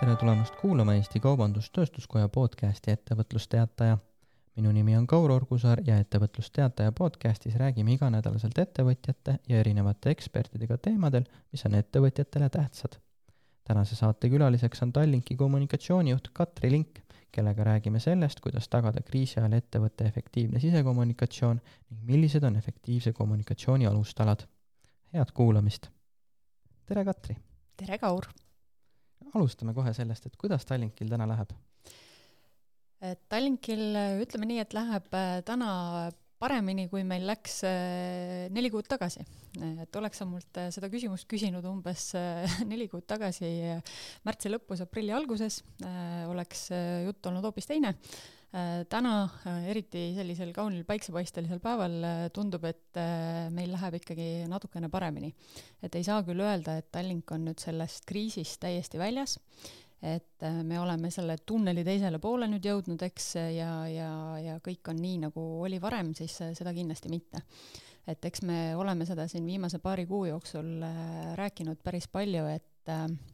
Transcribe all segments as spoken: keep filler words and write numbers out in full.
tere tulemast kuulama Eesti Kaubandus-Tööstuskoja podcasti Ettevõtlusteataja. Minu nimi on Kaur Orgusaar ja Ettevõtlusteataja podcastis räägime iganädalaselt ettevõtjate ja erinevate ekspertidega teemadel, mis on ettevõtjatele tähtsad. Tänase saate külaliseks on Tallinki kommunikatsioonijuht Katri Link, kellega räägime sellest, kuidas tagada kriisi ajal ettevõtte efektiivne sisekommunikatsioon ning millised on efektiivse kommunikatsiooni alustalad. Head kuulamist! Tere Katri! Tere Kaur! Alustame kohe sellest, et kuidas Tallinkil täna läheb? Tallinkil ütleme nii, et läheb täna paremini, kui meil läks neli kuud tagasi. Et oleks mult seda küsimust küsinud umbes neli kuud tagasi märtsi lõpus, aprilli alguses, oleks jutt olnud hoopis teine. Täna, eriti sellisel kaunil päiksepaistelisel päeval, tundub, et meil läheb ikkagi natukene paremini. Et ei saa küll öelda, et Tallink on nüüd sellest kriisist täiesti väljas, et me oleme selle tunneli teisele poole nüüd jõudnud, eks, ja, ja, ja kõik on nii, nagu oli varem, siis seda kindlasti mitte. Et eks me oleme seda siin viimase paari kuu jooksul rääkinud päris palju, et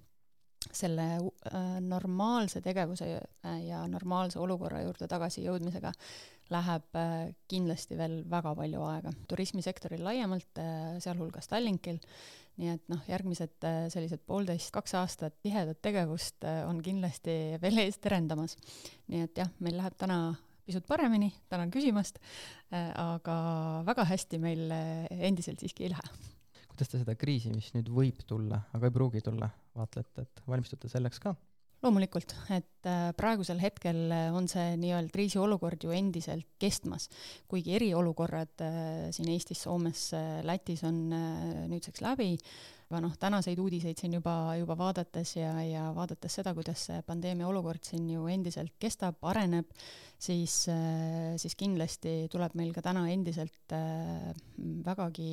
selle normaalse tegevuse ja normaalse olukorra juurde tagasi jõudmisega läheb kindlasti veel väga palju aega. Turismisektoril laiemalt, sealhulgas Tallinkil, nii et noh, järgmised sellised poolteist, kaks aastat tihedat tegevust on kindlasti veel ees terendamas. Nii et jah, meil läheb täna pisut paremini, tänan küsimast, aga väga hästi meil endiselt siiski ei lähe. Kuidas te seda kriisi, mis nüüd võib tulla, aga ei pruugi tulla, vaatlete, et valmistute selleks ka? Loomulikult, et praegusel hetkel on see nii-öelda kriisiolukord ju endiselt kestmas, kuigi eriolukorrad siin Eestis, Soomes, Lätis on nüüdseks läbi. Aga noh, tänaseid uudiseid siin juba, juba vaadates ja, ja vaadates seda, kuidas see pandeemia olukord siin ju endiselt kestab, areneb, siis, siis kindlasti tuleb meil ka täna endiselt vägagi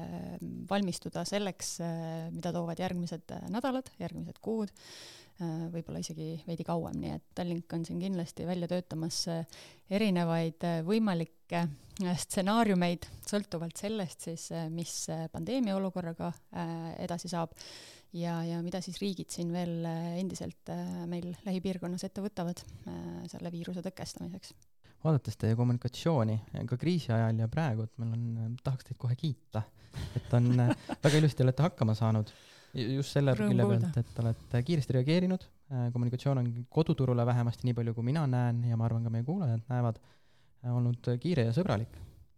valmistuda selleks, mida toovad järgmised nädalad, järgmised kuud, võib-olla isegi veidi kauem, nii et Tallink on siin kindlasti välja töötamas erinevaid võimalikke stsenaariumeid, sõltuvalt sellest siis, mis pandeemia olukorraga edasi saab ja, ja mida siis riigid siin veel endiselt meil lähipiirkonnas ette võtavad selle viiruse tõkestamiseks. Vaadates teie kommunikatsiooni ka kriisi ajal ja praegu, et meil on, tahaks teid kohe kiita, et on väga ilusti olete hakkama saanud. Just selle külje pealt, et olete kiiresti reageerinud. Kommunikatsioon on koduturule vähemasti nii palju, kui mina näen ja ma arvan ka meie kuulajad näevad, olnud kiire ja sõbralik.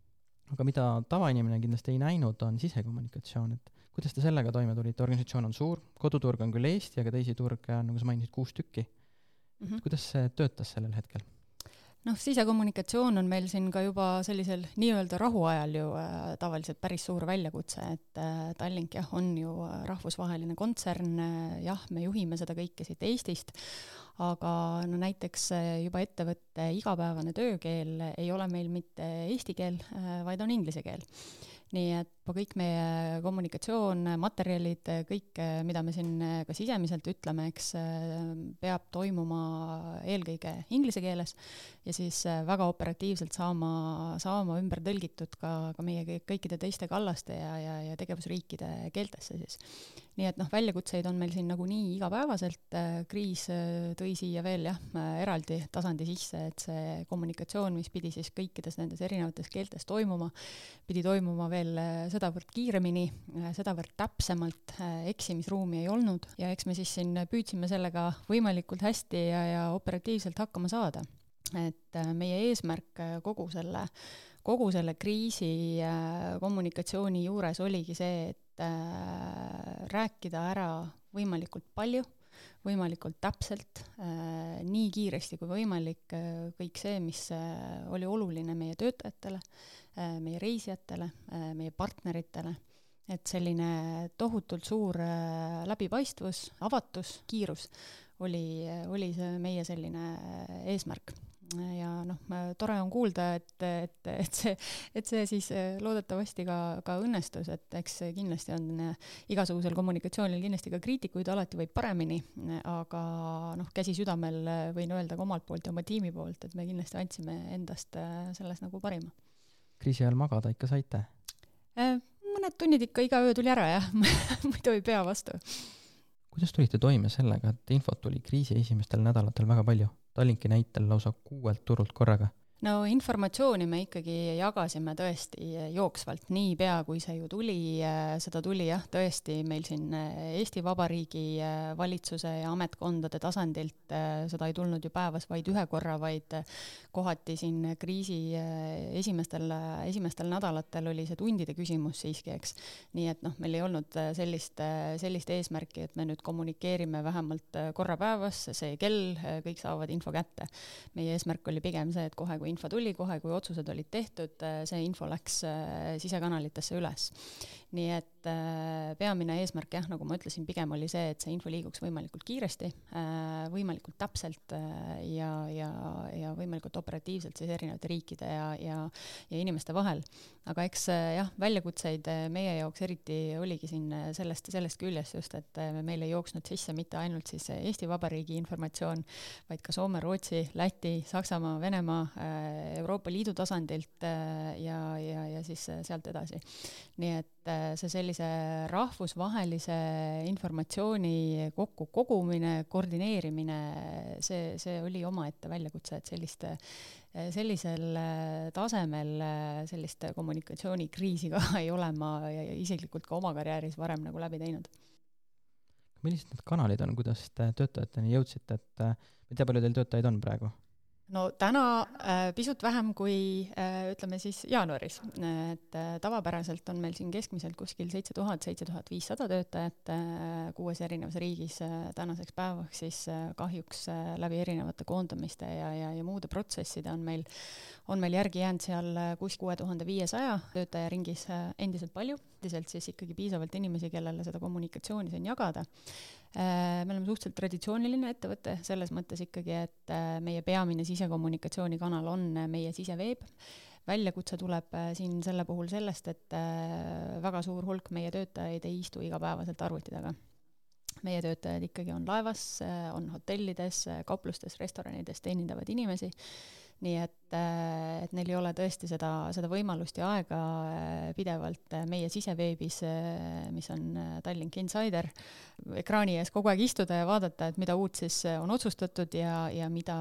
Aga mida tavainimene kindlasti ei näinud, on sisekommunikatsioon. Et kuidas te sellega toime tulite? Organisatsioon on suur, koduturg on küll Eesti, aga teisi turge on, nagu sa mainisid, kuus tükki. Mm-hmm. Kuidas see töötas sellel hetkel? Noh, sisekommunikatsioon on meil siin ka juba sellisel nii-öelda rahuajal ju äh, tavaliselt päris suur väljakutse, et äh, Tallink jah, on ju rahvusvaheline kontsern, äh, jah, me juhime seda kõike siit Eestist, aga no näiteks juba ettevõtte igapäevane töökeel ei ole meil mitte eesti keel, äh, vaid on inglise keel. Nii et kõik meie kommunikatsioon, materjalid, kõik, mida me siin ka sisemiselt ütleme, eks peab toimuma eelkõige inglise keeles ja siis väga operatiivselt saama, saama ümber tõlgitud ka, ka meie kõikide teiste kallaste ja, ja, ja tegevusriikide keeltesse siis. Nii et noh, väljakutseid on meil siin nagu nii igapäevaselt, kriis tõi siia veel jah, eraldi tasandi sisse, et see kommunikatsioon, mis pidi siis kõikides nendes erinevates keeltes toimuma, pidi toimuma veel sedavõrd kiiremini, sedavõrd täpsemalt, eksimisruumi ei olnud ja eks me siis siin püüdsime sellega võimalikult hästi ja, ja operatiivselt hakkama saada. Et meie eesmärk kogu selle, kogu selle kriisi kommunikatsiooni juures oligi see, et rääkida ära võimalikult palju, võimalikult täpselt, nii kiiresti kui võimalik kõik see, mis oli oluline meie töötajatele, meie reisijatele, meie partneritele, et selline tohutult suur läbipaistvus, avatus, kiirus oli, oli see meie selline eesmärk. Ja noh, tore on kuulda, et, et, et, see, et see siis loodetavasti ka, ka õnnestus, et eks kindlasti on igasugusel kommunikatsioonil kindlasti ka kriitikuid, alati võib paremini, aga noh, käsi südamel võin öelda ka omalt poolt ja oma tiimi poolt, et me kindlasti andsime endast selles nagu parima. Kriisi ajal magada ikka saite? Mõned tunnid ikka iga öö tuli ära, jah, muidu ei pea vastu. kuidas tulite toime sellega, et infot tuli kriisi esimestel nädalatel väga palju? Tallinki näitel lausa kuuelt turult korraga. No informatsiooni me ikkagi jagasime tõesti jooksvalt nii pea, kui see ju tuli. Seda tuli jah, tõesti meil siin Eesti Vabariigi valitsuse ja ametkondade tasandilt. Seda ei tulnud ju päevas vaid ühe korra, vaid kohati siin kriisi esimestel, esimestel nädalatel oli see tundide küsimus siiski, eks. Nii et noh, meil ei olnud sellist, sellist eesmärki, et me nüüd kommunikeerime vähemalt korra päevas, see kell, kõik saavad info kätte. Meie eesmärk oli pigem see, et kohe, kui info tuli, kohe kui otsused olid tehtud, see info läks sisekanalitesse üles. Nii et peamine eesmärk, jah, nagu ma ütlesin, pigem oli see, et see info liiguks võimalikult kiiresti, võimalikult täpselt ja, ja, ja võimalikult operatiivselt siis erinevate riikide ja, ja, ja inimeste vahel. Aga eks jah, väljakutseid meie jaoks eriti oligi siin sellest, sellest küljest just, et meil ei jooksnud sisse mitte ainult siis Eesti Vabariigi informatsioon, vaid ka Soome, Rootsi, Läti, Saksamaa, Venemaa, Euroopa Liidu tasandilt ja, ja, ja siis sealt edasi. Nii et see sellise rahvusvahelise informatsiooni kokku kogumine, koordineerimine, see, see oli omaette väljakutse, et selliste, sellisel tasemel sellist kommunikatsioonikriisi ka ei ole ma isiklikult ka oma karjääris varem nagu läbi teinud. Millised need kanalid on, kuidas te töötajateni jõudsite, et mida palju teil töötajaid on praegu? No täna äh, pisut vähem kui äh, ütleme siis jaanuaris, et äh, tavapäraselt on meil siin keskmiselt kuskil seitse tuhat, seitse tuhat viissada töötajat äh, kuues erinevas riigis äh, tänaseks päevaks, siis äh, kahjuks äh, läbi erinevate koondamiste ja, ja, ja muude protsesside on meil, on meil järgi jäänud seal kus kuue tuhande viiesaja töötaja ringis äh, endiselt palju, endiselt siis ikkagi piisavalt inimesi, kellele seda kommunikatsiooni siin jagada. Me oleme suhteliselt traditsiooniline ettevõte selles mõttes ikkagi, et meie peamine sisekommunikatsioonikanal on meie siseveeb. Väljakutse tuleb siin selle puhul sellest, et väga suur hulk meie töötajaid ei istu igapäevaselt arvuti taga. Meie töötajad ikkagi on laevas, on hotellides, kauplustes, restoranides teenindavad inimesi. Nii et, et neil ei ole tõesti seda, seda võimalust ja aega pidevalt meie siseveebis, mis on Tallink Insider, ekraani ees kogu aeg istuda ja vaadata, et mida uut siis on otsustatud ja, ja mida,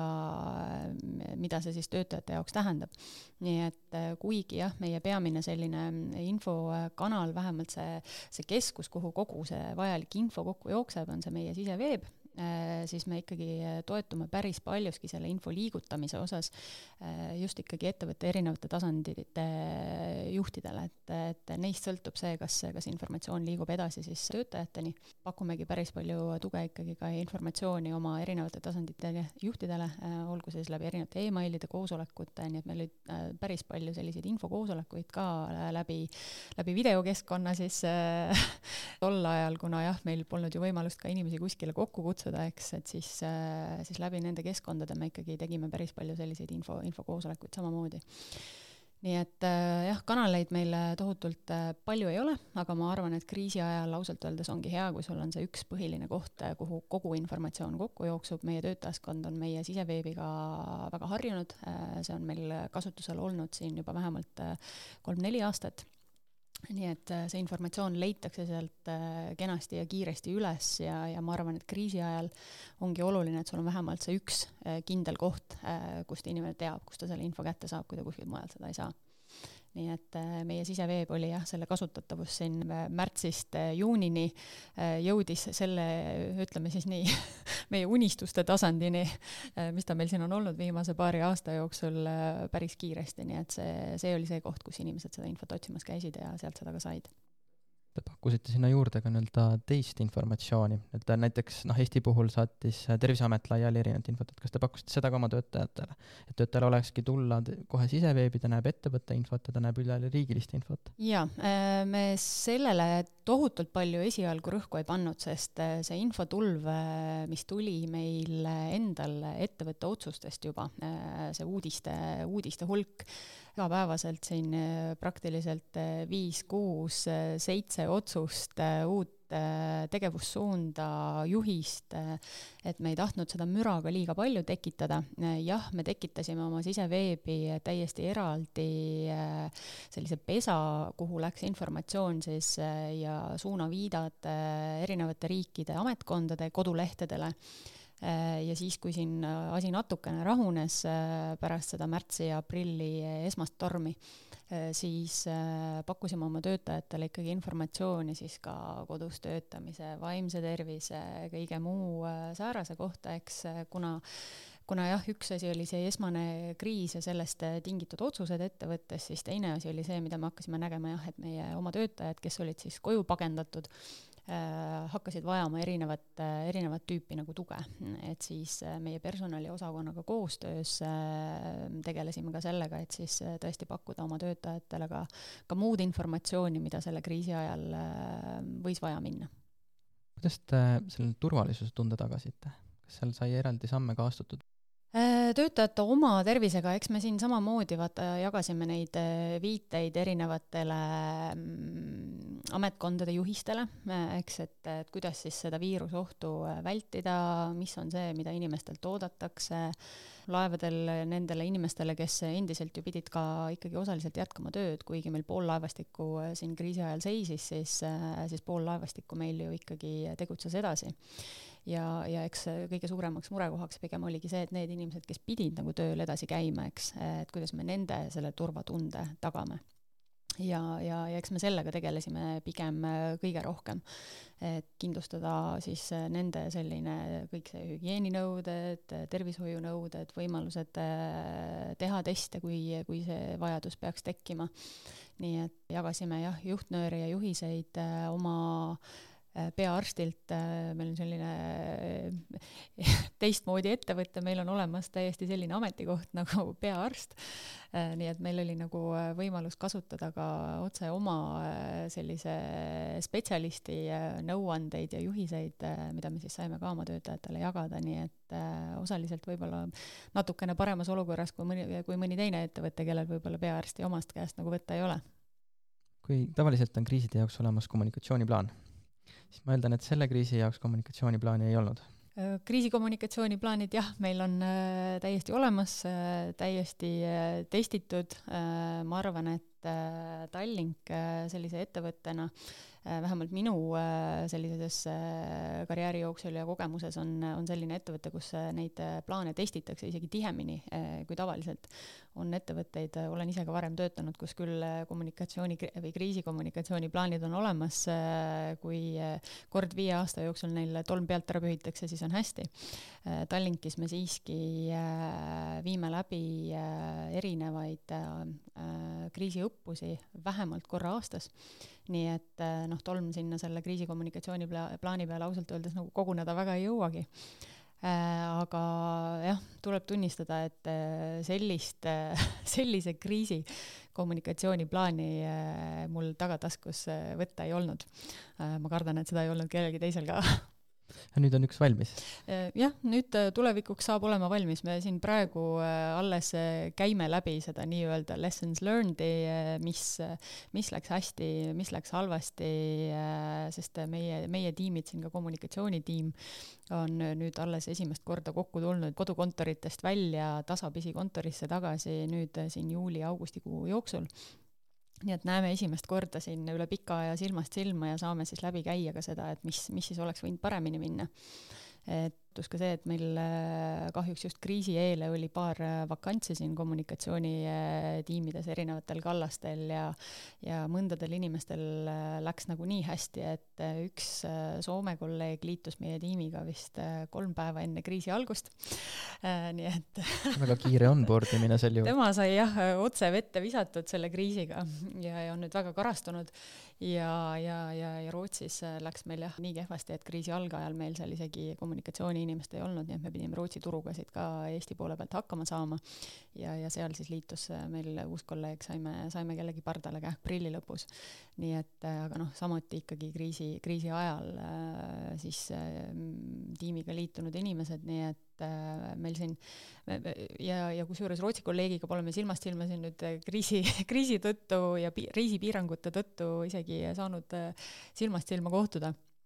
mida see siis töötajate jaoks tähendab. Nii et kuigi jah, meie peamine selline infokanal, vähemalt see, see keskus, kuhu kogu see vajalik info kokku jookseb, on see meie siseveeb, siis me ikkagi toetume päris paljuski selle info liigutamise osas just ikkagi ettevõtte erinevate tasandite juhtidele, et, et neist sõltub see, kas, kas informatsioon liigub edasi siis töötajateni. Pakumegi päris palju tuge ikkagi ka informatsiooni oma erinevate tasandite juhtidele, olgu siis läbi erinevate e-mailide koosolekute, nii et meil oli päris palju selliseid infokoosolekuid ka läbi, läbi videokeskkonna siis tol ajal, kuna jah, meil polnud ju võimalust ka inimesi kuskile kokku kutsuda, eks, et siis, siis läbi nende keskkondade me ikkagi tegime päris palju selliseid info, infokoosolekuid samamoodi. Nii et jah, kanaleid meil tohutult palju ei ole, aga ma arvan, et kriisi ajal ausalt öeldes ongi hea, kui sul on see üks põhiline koht, kuhu kogu informatsioon kokku jooksub. Meie töötajaskond on meie siseveebiga väga harjunud. See on meil kasutusel olnud siin juba vähemalt kolm-neli aastat. Nii et see informatsioon leitakse sealt kenasti ja kiiresti üles ja, ja ma arvan, et kriisi ajal ongi oluline, et sul on vähemalt see üks kindel koht, kust inimene teab, kust ta selle info kätte saab, kui ta kuskilt mujalt seda ei saa. Nii et meie siseveeb oli jah, selle kasutatavus siin märtsist juunini jõudis selle, ütleme siis nii, meie unistuste tasandini, mis ta meil siin on olnud viimase paari aasta jooksul päris kiiresti, nii et see, see oli see koht, kus inimesed seda infot otsimas käisid ja sealt seda ka said. Te pakkusite sinna juurde ka nii-öelda teist informatsiooni, et näiteks noh, Eesti puhul saatis Terviseamet laiali erinevat infot, et kas te pakkusite seda ka oma töötajatele, et töötajal olekski tulla kohe siseveebi, ta näeb ettevõtte infot ja ta näeb üle riigilist infot? Jaa, me sellele tohutult palju esialgu rõhku ei pannud, sest see infotulv, mis tuli meil endal ettevõtte otsustest juba, see uudiste, uudiste hulk, igapäevaselt siin praktiliselt viis, kuus, seitse otsust, uut tegevussuunda, juhist, et me ei tahtnud seda müraga liiga palju tekitada. Jah, me tekitasime oma siseveebi täiesti eraldi sellise pesa, kuhu läks informatsioon siis ja suunaviidad erinevate riikide ametkondade kodulehtedele. Ja siis, kui siin asi natukene rahunes pärast seda märtsi ja aprilli esmast tormi, siis pakkusime oma töötajatele ikkagi informatsiooni siis ka kodus töötamise, vaimse tervise, kõige muu säärase kohta, eks, kuna kuna jah, üks asi oli see esmane kriis ja sellest tingitud otsused ettevõttes, siis teine asi oli see, mida me hakkasime nägema jah, et meie oma töötajad, kes olid siis koju pagendatud, hakkasid vajama erinevat, erinevat tüüpi nagu tuge. Et siis meie personaliosakonnaga koostöös tegelesime ka sellega, et siis tõesti pakkuda oma töötajatele ka, ka muud informatsiooni, mida selle kriisi ajal võis vaja minna. Kuidas te selle turvalisuse tunde tagasite? Kas seal sai eraldi samme ka astutud? Töötajate oma tervisega, eks me siin samamoodi vaata, jagasime neid viiteid erinevatele ametkondade juhistele, eks, et, et kuidas siis seda viirusohtu vältida, mis on see, mida inimestelt oodatakse, laevadel nendele inimestele, kes endiselt ju pidid ka ikkagi osaliselt jätkama tööd, kuigi meil pool laevastikku siin kriisi ajal seisis, siis, siis pool laevastikku meil ju ikkagi tegutses edasi. Ja, ja eks kõige suuremaks murekohaks pigem oligi see, et need inimesed, kes pidid nagu tööl edasi käima, eks, et kuidas me nende selle turvatunde tagame. Ja, ja, ja eks me sellega tegelesime pigem kõige rohkem, et kindlustada siis nende selline kõik see hügieeninõuded, tervishoiunõuded, võimalused teha teste, kui, kui see vajadus peaks tekkima. Nii et jagasime jah, juhtnööri ja juhiseid oma peaarstilt, meil on selline teistmoodi ettevõte, meil on olemas täiesti selline ametikoht nagu peaarst, nii et meil oli nagu võimalus kasutada ka otse oma sellise spetsialisti nõuandeid ja juhiseid, mida me siis saime ka oma töötajatele jagada, nii et osaliselt võib-olla natukene paremas olukorras kui mõni, kui mõni teine ettevõte, kellel võib-olla peaarsti omast käest nagu võtta ei ole. Kui tavaliselt on kriiside jaoks olemas kommunikatsiooniplaan, siis ma eeldan, et selle kriisi jaoks kommunikatsiooniplaani ei olnud. Kriisikommunikatsiooniplaanid, jah, meil on täiesti olemas, täiesti testitud. Ma arvan, et Tallink sellise ettevõttena, vähemalt minu sellises karjääri jooksul ja kogemuses on, on selline ettevõte, kus neid plaane testitakse isegi tihemini kui tavaliselt. On ettevõtteid, olen ise ka varem töötanud, kus küll kommunikatsiooni või kriisikommunikatsiooniplaanid on olemas, kui kord viie aasta jooksul neil tolm pealt ära pühitakse, siis on hästi. Tallinkis me siiski viime läbi erinevaid kriisiõppusi vähemalt korra aastas. Nii et noh, tolm sinna selle kriisikommunikatsiooni plaani peale ausalt öeldes nagu koguneda väga ei jõuagi. Aga jah, tuleb tunnistada, et sellist, sellise kriisi kommunikatsiooniplaani mul tagataskus võtta ei olnud. Ma kardan, et seda ei olnud kellelgi teisel ka. Ja nüüd on üks valmis? Jah, nüüd tulevikuks saab olema valmis. Me siin praegu alles käime läbi seda nii-öelda lessons learned, mis, mis läks hästi, mis läks halvasti, sest meie, meie tiimid, siin ka kommunikatsioonitiim, on nüüd alles esimest korda kokku tulnud kodukontoritest välja tasapisi kontorisse tagasi nüüd siin juuli-augustikuu jooksul. Nii et näeme esimest korda siin üle pika aja silmast silma ja saame siis läbi käia ka seda, et mis, mis siis oleks võinud paremini minna. Et ka see, et meil kahjuks just kriisi eele oli paar vakantsi siin kommunikatsioonitiimides erinevatel kallastel ja, ja mõndadel inimestel läks nagu nii hästi, et üks Soome kolleeg liitus meie tiimiga vist kolm päeva enne kriisi algust. Nii et väga kiire onboardimine sel juhul. Tema sai jah otse vette visatud selle kriisiga ja, ja on nüüd väga karastunud ja, ja, ja, ja Rootsis läks meil jah nii kehvasti, et kriisi algajal meil seal isegi kommunikatsiooni inimest ei olnud, nii et me pidime Rootsi turugasid ka Eesti poole pealt hakkama saama ja, ja seal siis liitus meil uus kolleeg, saime, saime kellegi pardale ka aprilli lõpus. Nii et, aga noh, samuti ikkagi kriisi, kriisi ajal siis tiimiga liitunud inimesed, nii et meil siin ja, ja kusjuures Rootsi kolleegiga pole me silmast silma siin nüüd kriisi, kriisi tõttu ja pi, reisipiirangute tõttu isegi saanud silmast silma kohtuda.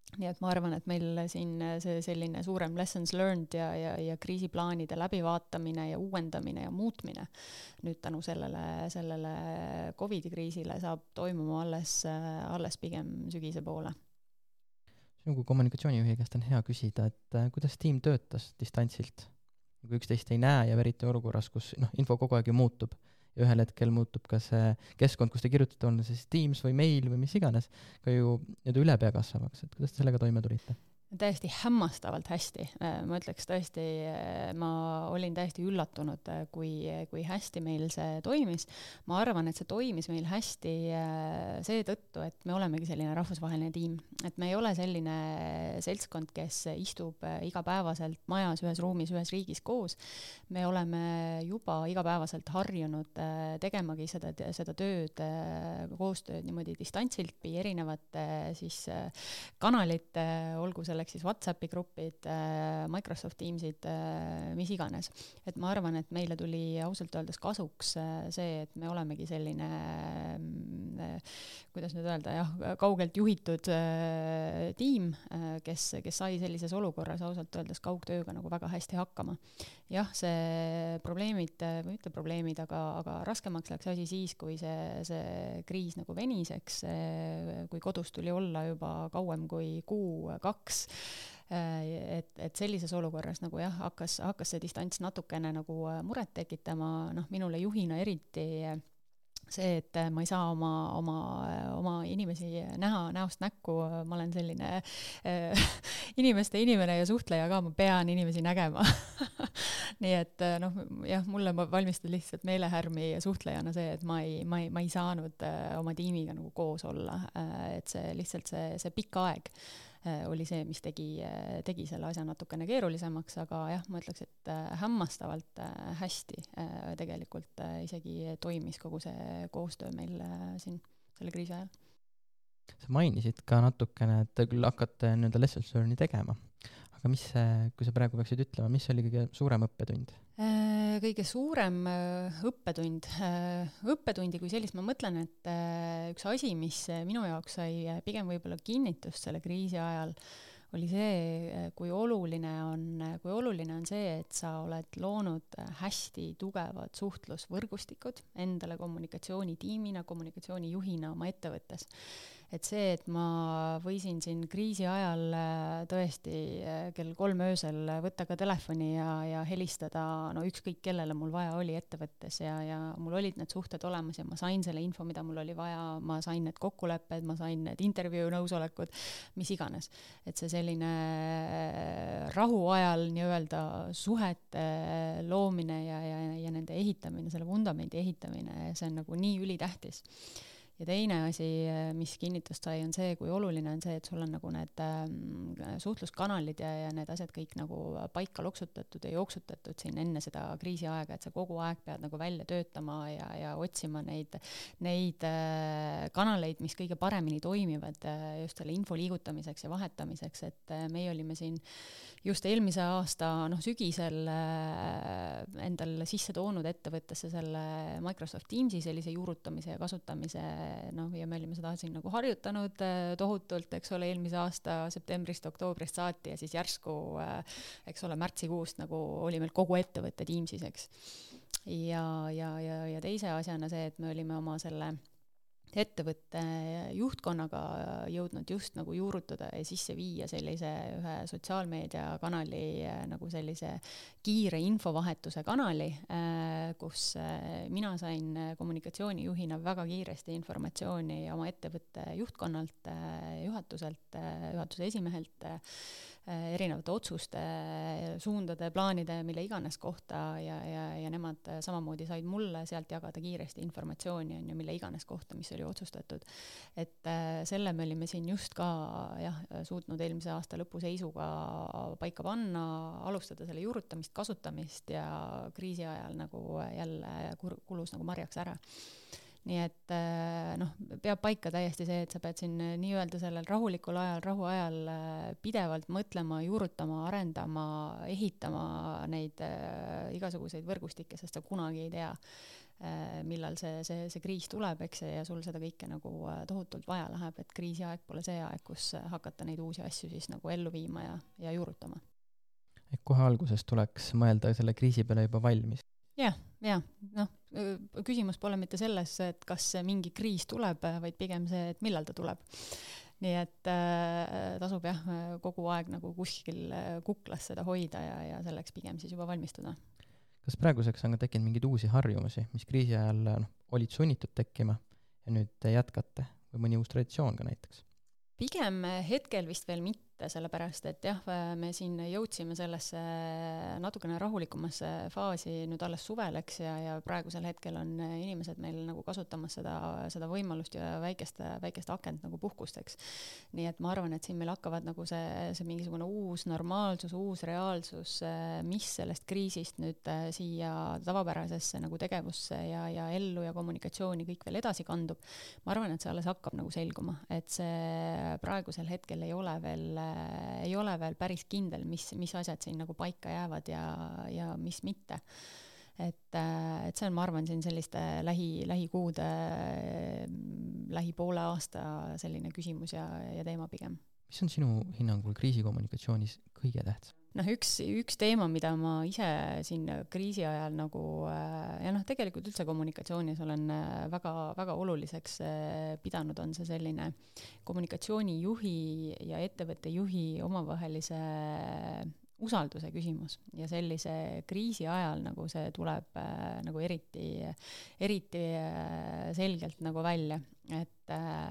nii et ma arvan, et meil siin see selline suurem lessons learned ja, ja, ja kriisiplaanide läbivaatamine ja uuendamine ja muutmine nüüd tänu sellele, sellele Covidi kriisile saab toimuma alles, alles pigem sügise poole. Sinu kui kommunikatsioonijuhi käest on hea küsida, et kuidas tiim töötas distantsilt? Kui üksteist ei näe ja eriti olukorras, kus noh, info kogu aeg ju muutub ja ühel hetkel muutub ka see keskkond, kus te kirjutate, on siis Teams või mail või mis iganes, ka ju nii-öelda üle pea kasvavaks, et kuidas te sellega toime tulite? Täiesti hämmastavalt hästi. Ma ütleks tõesti, ma olin täiesti üllatunud, kui, kui hästi meil see toimis. Ma arvan, et see toimis meil hästi seetõttu, et me olemegi selline rahvusvaheline tiim. Et me ei ole selline seltskond, kes istub igapäevaselt majas, ühes ruumis, ühes riigis koos. Me oleme juba igapäevaselt harjunud tegemagi seda, seda tööd, koostööd niimoodi distantsilt, erinevate siis kanalite, olgu selleks siis WhatsAppi grupid, Microsoft Teamsid, mis iganes. Et ma arvan, et meile tuli ausalt öeldes kasuks see, et me olemegi selline, kuidas nüüd öelda, jah, kaugelt juhitud tiim, kes, kes sai sellises olukorras ausalt öeldes kaugtööga nagu väga hästi hakkama. Jah, see probleemid, või mitte probleemid, aga, aga raskemaks läks asi siis, kui see, see kriis nagu veniseks, kui kodus tuli olla juba kauem kui kuu, kaks, et, et sellises olukorras nagu jah, hakkas, hakkas see distants natukene nagu muret tekitama, noh, minule juhina eriti see, et ma ei saa oma, oma, oma inimesi näha näost näkku, ma olen selline äh, inimeste inimene ja suhtleja ka, ma pean inimesi nägema. Nii et noh, jah, mulle valmistab lihtsalt meelehärmi suhtlejana see, et ma ei, ma ei, ma ei saanud äh, oma tiimiga nagu koos olla, äh, et see lihtsalt see, see pikk aeg oli see, mis tegi, tegi selle asja natukene keerulisemaks, aga jah, ma ütleks, et hämmastavalt hästi tegelikult isegi toimis kogu see koostöö meil siin selle kriisi ajal. Sa mainisid ka natukene, et te küll hakkate nii-öelda lessons learned'i tegema, aga mis see, kui sa praegu peaksid ütlema, mis oli kõige suurem õppetund? Kõige suurem õppetund, õppetundi kui sellist ma mõtlen, et üks asi, mis minu jaoks sai pigem võib-olla kinnitust selle kriisi ajal, oli see, kui oluline on, kui oluline on see, et sa oled loonud hästi tugevad suhtlusvõrgustikud endale kommunikatsioonitiimina, kommunikatsioonijuhina oma ettevõttes. Et see, et ma võisin siin kriisi ajal tõesti kell kolm öösel võtta ka telefoni ja, ja helistada no ükskõik kellele mul vaja oli ettevõttes ja, ja mul olid need suhted olemas ja ma sain selle info, mida mul oli vaja, ma sain need kokkulepped, ma sain need intervjuu nõusolekud, mis iganes. Et see selline rahu ajal nii-öelda suhete loomine ja, ja, ja nende ehitamine, selle vundamendi ehitamine, see on nagu nii ülitähtis. Ja teine asi, mis kinnitust sai, on see, kui oluline on see, et sul on nagu need äh, suhtluskanalid ja, ja need asjad kõik nagu paika loksutatud ja jooksutatud siin enne seda kriisi aega, et sa kogu aeg pead nagu välja töötama ja, ja otsima neid, neid äh, kanaleid, mis kõige paremini toimivad äh, just selle info liigutamiseks ja vahetamiseks, et äh, meie olime siin just eelmise aasta noh, sügisel äh, endal sisse toonud ettevõttesse selle Microsoft Teamsi sellise juurutamise ja kasutamise, noh, ja me olime seda siin nagu harjutanud äh, tohutult, eks ole, eelmise aasta septembrist, oktoobrist saati ja siis järsku, äh, eks ole, märtsikuust nagu oli meil kogu ettevõtte Teamsis, eks. Ja, ja, ja, ja teise asjana see, et me olime oma selle ettevõtte juhtkonnaga jõudnud just nagu juurutada ja sisse viia sellise ühe sotsiaalmeediakanali nagu sellise kiire infovahetuse kanali, kus mina sain kommunikatsioonijuhina väga kiiresti informatsiooni oma ettevõtte juhtkonnalt, juhatuselt, juhatuse esimehelt, erinevate otsuste, suundade, plaanide, mille iganes kohta ja, ja, ja nemad samamoodi said mulle sealt jagada kiiresti informatsiooni, on ju, mille iganes kohta, mis oli otsustatud. Et selle me olime siin just ka jah, suutnud eelmise aasta lõpu seisuga paika panna, alustada selle juurutamist, kasutamist ja kriisi ajal nagu jälle kulus nagu marjaks ära. Nii et noh, peab paika täiesti see, et sa pead siin nii-öelda sellel rahulikul ajal, rahu ajal pidevalt mõtlema, juurutama, arendama, ehitama neid igasuguseid võrgustikke, sest sa kunagi ei tea, millal see, see, see kriis tuleb, eks, ja sul seda kõike nagu tohutult vaja läheb, et kriisiaeg pole see aeg, kus hakata neid uusi asju siis nagu ellu viima ja, ja juurutama. Et kohe alguses tuleks mõelda selle kriisi peale juba valmis. Jah, jah, noh, küsimus pole mitte selles, et kas mingi kriis tuleb, vaid pigem see, et millal ta tuleb. Nii et äh, tasub jah, kogu aeg nagu kuskil kuklas seda hoida ja, ja selleks pigem siis juba valmistuda. Kas praeguseks on ka tekkinud mingeid uusi harjumusi, mis kriisi ajal no, olid sunnitud tekkima ja nüüd jätkate või mõni uus traditsioon ka näiteks? Pigem hetkel vist veel mitte, sellepärast et jah, me siin jõudsime sellesse natukene rahulikumasse faasi nüüd alles suveleks ja, ja praegusel hetkel on inimesed meil nagu kasutamas seda, seda võimalust ja väikest, väikest akent nagu puhkusteks. Nii et ma arvan, et siin meil hakkavad nagu see, see mingisugune uus normaalsus, uus reaalsus, mis sellest kriisist nüüd siia tavapärasesse nagu tegevusse ja, ja ellu ja kommunikatsiooni kõik veel edasi kandub. Ma arvan, et see alles hakkab nagu selguma, et see praegusel hetkel ei ole veel ei ole veel päris kindel, mis, mis asjad siin nagu paika jäävad ja, ja mis mitte. Et, et see on, ma arvan, siin selliste lähi, lähikuude, lähi poole aasta selline küsimus ja, ja teema pigem. Mis on sinu hinnangul kriisikommunikatsioonis kõige tähtsam? noh, üks, üks teema, mida ma ise siin kriisi ajal nagu, ja noh, tegelikult üldse kommunikatsioonis olen väga, väga oluliseks pidanud, on see selline kommunikatsioonijuhi ja ettevõtte juhi omavahelise usalduse küsimus ja sellise kriisi ajal nagu see tuleb nagu eriti, eriti selgelt nagu välja, et,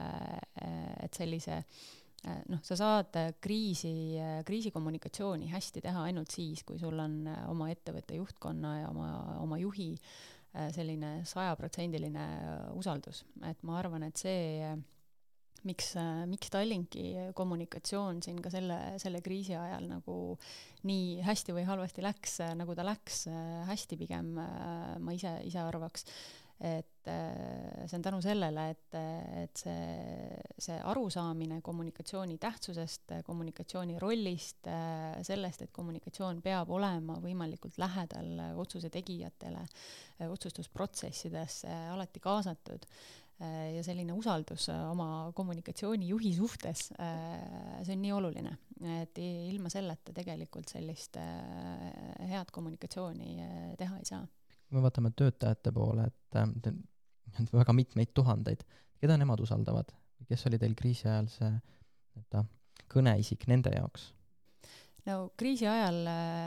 et sellise noh, sa saad kriisi, kriisikommunikatsiooni hästi teha ainult siis, kui sul on oma ettevõtte juhtkonna ja oma, oma juhi selline sajaprotsendiline usaldus. Et ma arvan, et see, miks, miks Tallinki kommunikatsioon siin ka selle, selle kriisi ajal nagu nii hästi või halvasti läks, nagu ta läks, hästi pigem ma ise, ise arvaks. Et see on tänu sellele, et, et see, see arusaamine kommunikatsiooni tähtsusest, kommunikatsiooni rollist, sellest, et kommunikatsioon peab olema võimalikult lähedal otsuse tegijatele, otsustusprotsessidesse alati kaasatud ja selline usaldus oma kommunikatsioonijuhi suhtes, see on nii oluline, et ilma selleta tegelikult sellist head kommunikatsiooni teha ei saa. Me vaatame töötajate poole, et äh, väga mitmeid tuhandeid. Keda nemad usaldavad? Kes oli teil kriisi ajal see et, kõneisik nende jaoks? No kriisi ajal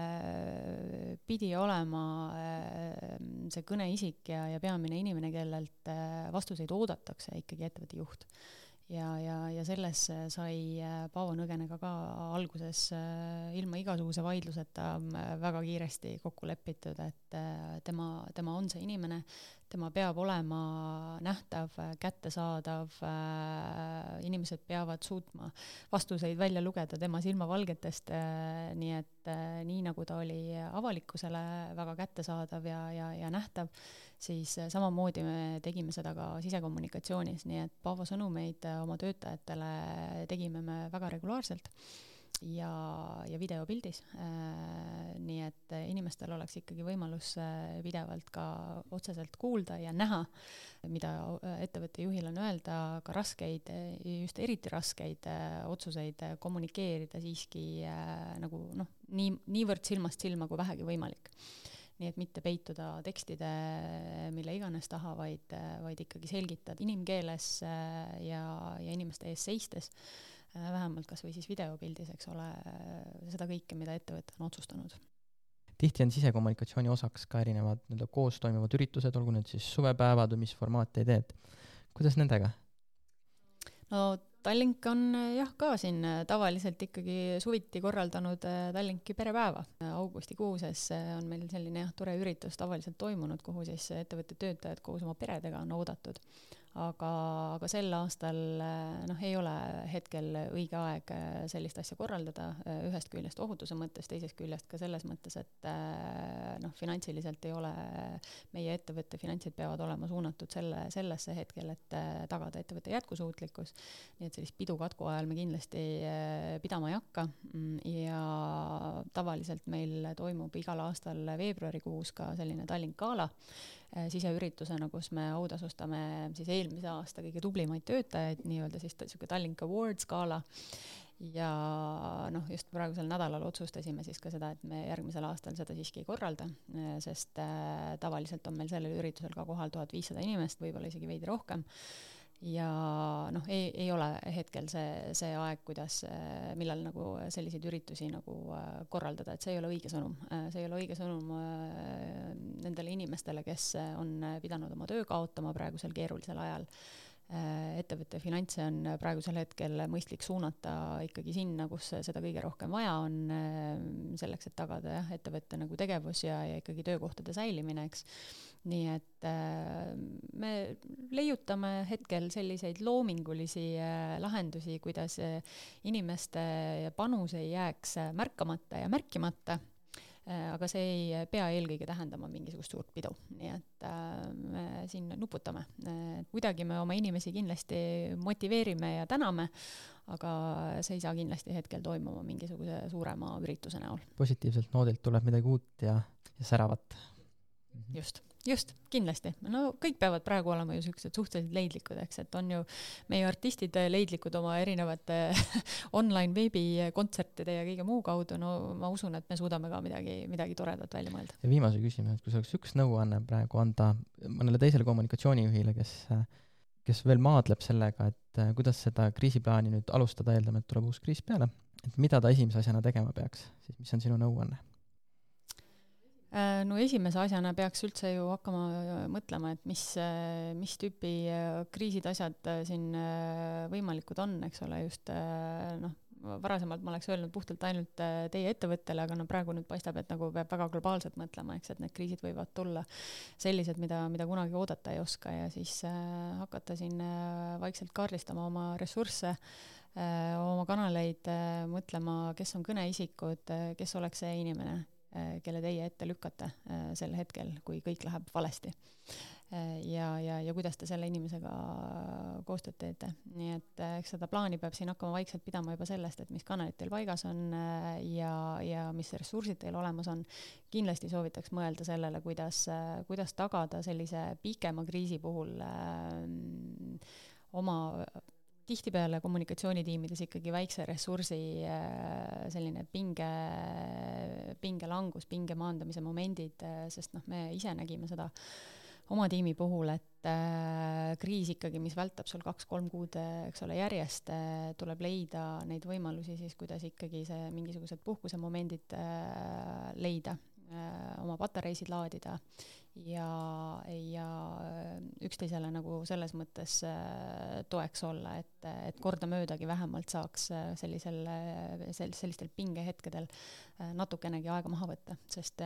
äh, pidi olema äh, see kõneisik ja, ja peamine inimene, kellelt äh, vastuseid oodatakse ikkagi ettevõtte juht. Ja, ja, ja selles sai Paavo Nõgenega ka alguses ilma igasuguse vaidluseta väga kiiresti kokku lepitud, et tema, tema on see inimene, tema peab olema nähtav, kättesaadav, inimesed peavad suutma vastuseid välja lugeda tema silmavalgetest, nii et nii nagu ta oli avalikkusele väga kättesaadav ja, ja, ja nähtav, siis samamoodi me tegime seda ka sisekommunikatsioonis, nii et Paavo sõnumeid oma töötajatele tegime me väga regulaarselt ja, ja videopildis, nii et inimestel oleks ikkagi võimalus pidevalt ka otseselt kuulda ja näha, mida ettevõtte juhil on öelda, ka raskeid, just eriti raskeid otsuseid kommunikeerida siiski nagu noh, nii, niivõrd silmast silma kui vähegi võimalik. Nii et mitte peituda tekstide, mille iganes taha, vaid, vaid ikkagi selgitad inimkeeles ja, ja inimeste ees seistes, vähemalt kas või siis videopildis, eks ole, seda kõike, mida ettevõte on otsustanud. Tihti on sisekommunikatsiooni osaks ka erinevad koos toimuvad üritused, olgu need siis suvepäevad või mis formaati ei teed. Kuidas nendega? No Tallink on jah ka siin tavaliselt ikkagi suviti korraldanud Tallinki perepäeva. Augustikuuses on meil selline jah, tore üritus tavaliselt toimunud, kuhu siis ettevõtte töötajad koos oma peredega on oodatud. Aga, aga sel aastal noh, ei ole hetkel õige aeg sellist asja korraldada, ühest küljest ohutuse mõttes, teisest küljest ka selles mõttes, et noh, finantsiliselt ei ole meie ettevõtte finantsid peavad olema suunatud selle, sellesse hetkel, et tagada ettevõtte jätkusuutlikkus. Nii et sellist pidu katku ajal me kindlasti pidama ei hakka ja tavaliselt meil toimub igal aastal veebruarikuus ka selline Tallink Gala, siseüritusena, kus me autasustame siis eelmise aasta kõige tublimaid töötajaid, nii-öelda siis niisugune Tallink Award skaala. Ja noh, just praegusel nädalal otsustasime siis ka seda, et me järgmisel aastal seda siiski ei korralda, sest äh, tavaliselt on meil sellel üritusel ka kohal tuhat viissada inimest, võib-olla isegi veidi rohkem. Ja noh, ei, ei ole hetkel see, see aeg, kuidas, millal nagu selliseid üritusi nagu korraldada, et see ei ole õige sõnum. See ei ole õige sõnum nendele inimestele, kes on pidanud oma töö kaotama praegusel keerulisel ajal. Ettevõtte finantse on praegusel hetkel mõistlik suunata ikkagi sinna, kus seda kõige rohkem vaja on, selleks, et tagada jah, ettevõtte nagu tegevus ja, ja ikkagi töökohtade säilimine, eks. Nii et me leiutame hetkel selliseid loomingulisi lahendusi, kuidas inimeste panus ei jääks märkamata ja märkimata, aga see ei pea eelkõige tähendama mingisugust suurt pidu. Nii et me siin nuputame. Kuidagi me oma inimesi kindlasti motiveerime ja täname, aga see ei saa kindlasti hetkel toimuma mingisuguse suurema ürituse näol. Positiivselt noodilt tuleb midagi uut ja, ja säravat. Just. Just, kindlasti. No kõik peavad praegu olema ju sellised suhteliselt leidlikud, eks, et on ju meie artistid leidlikud oma erinevate online veebi kontsertide ja kõige muu kaudu. No ma usun, et me suudame ka midagi, midagi toredat välja mõelda. Ja viimase küsimus, kui saaks üks nõuanne praegu anda mõnele teisele kommunikatsioonijuhile, kes, kes veel maadleb sellega, et kuidas seda kriisiplaani nüüd alustada, eeldame, et tuleb uus kriis peale, et mida ta esimese asjana tegema peaks, siis mis on sinu nõuanne? No esimese asjana peaks üldse ju hakkama mõtlema, et mis, mis tüüpi kriisid asjad siin võimalikud on, eks ole, just noh, varasemalt ma oleks öelnud puhtalt ainult teie ettevõttele, aga no praegu nüüd paistab, et nagu peab väga globaalselt mõtlema, eks, et need kriisid võivad tulla sellised, mida, mida kunagi oodata ei oska ja siis hakata siin vaikselt kaardistama oma ressursse, oma kanaleid, mõtlema, kes on kõneisikud, kes oleks see inimene, kelle teie ette lükkate sel hetkel, kui kõik läheb valesti. Ja, ja, ja kuidas te selle inimesega koostööd teete. Nii et eks seda plaani peab siin hakkama vaikselt pidama juba sellest, et mis kanalid teil paigas on ja, ja mis ressursid teil olemas on. Kindlasti soovitaks mõelda sellele, kuidas, kuidas tagada sellise pikema kriisi puhul ähm, oma tihtipeale kommunikatsioonitiimides ikkagi väikse ressursi selline pinge, pinge langus, pinge maandamise momendid, sest noh, me ise nägime seda oma tiimi puhul, et kriis ikkagi, mis vältab sul kaks-kolm kuud, eks ole, järjest, tuleb leida neid võimalusi siis, kuidas ikkagi see mingisugused puhkusemomendid leida, oma patareisid laadida ja, ja üksteisele nagu selles mõttes toeks olla, et, et kordamöödagi vähemalt saaks sellisel, sellistel pingehetkedel natukenegi aega maha võtta, sest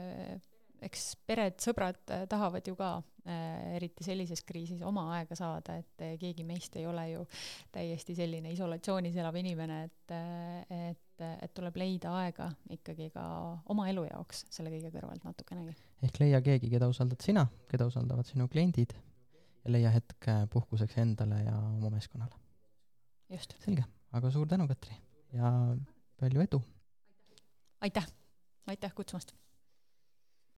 eks pered, sõbrad tahavad ju ka eriti sellises kriisis oma aega saada, et keegi meist ei ole ju täiesti selline isolatsioonis elav inimene, et, et, et tuleb leida aega ikkagi ka oma elu jaoks selle kõige kõrvalt natukenegi. Ehk leia keegi, keda usaldad sina, keda usaldavad sinu kliendid ja leia hetk puhkuseks endale ja oma meeskonnale. Just. Selge, aga suur tänu, Katri, ja palju edu! Aitäh! Aitäh kutsumast!